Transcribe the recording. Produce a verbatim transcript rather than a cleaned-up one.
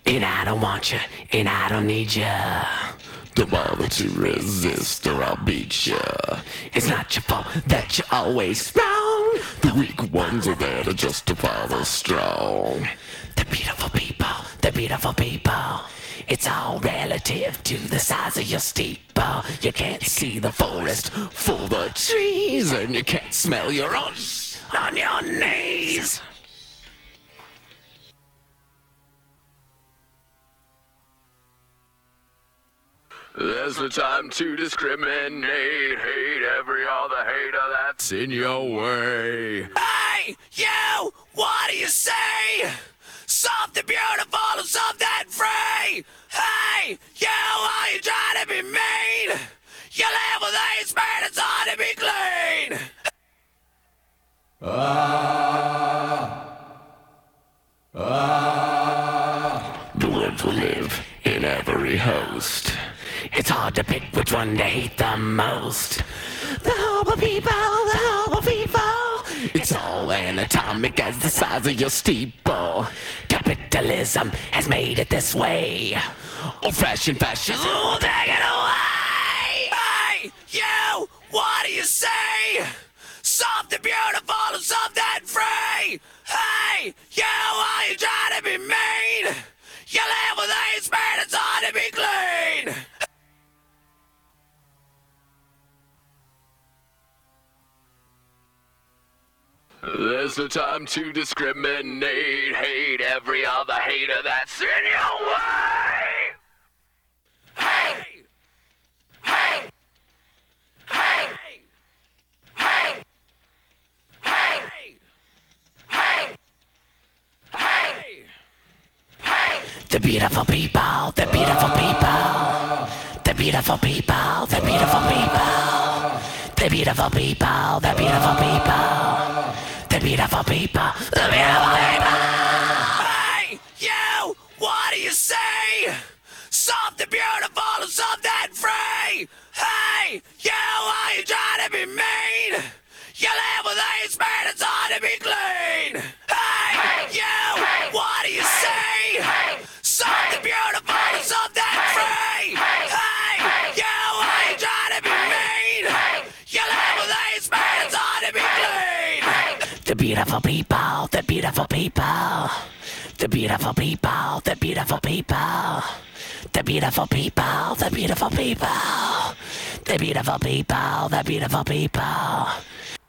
And I don't want you, and I don't need you. Don't bother to resist or I'll beat you. It's not your fault that you're always wrong. The weak ones are there to justify the strong. The beautiful people, the beautiful people. It's all relative to the size of your steeple. You can't see the forest for the trees, and you can't smell your own on your knees. There's no time to discriminate, hate every other hater that's in your way. Hey, you, what do you say? Something beautiful and something free. Hey, you, are you trying to be mean? You live with hate spirit, it's hard to be clean. Ah, ah. The words will live in every host. It's hard to pick which one to hate the most. The horrible people, the horrible people. It's all anatomic as the size of your steeple. Capitalism has made it this way. Old fashioned fascism will take it away. Hey, you, what do you say? Something beautiful and something free. Hey, you, are you trying to be mean? You live with hate spirit, it's hard to be clean. There's no time to discriminate, hate every other hater that's in your way. Hey! Hey! Hey! Hey! Hey! Hey! Hey! Hey! The beautiful people, the beautiful people, the beautiful people, the beautiful people, the beautiful people, the beautiful people. The beautiful people, the beautiful people. Hey, you, what do you say? Something beautiful and something free. Hey, you, are you trying to be mean? You live with hate spirit, it's hard to be clean. Hey, hey you, hey, what do you say? Hey, something beautiful and something free. Hey, hey you, are you trying to be mean? You live with hate spirit, it's hard to be clean. The beautiful people, the beautiful people, the beautiful people, the beautiful people, the beautiful people, the beautiful people, the beautiful people, the beautiful people.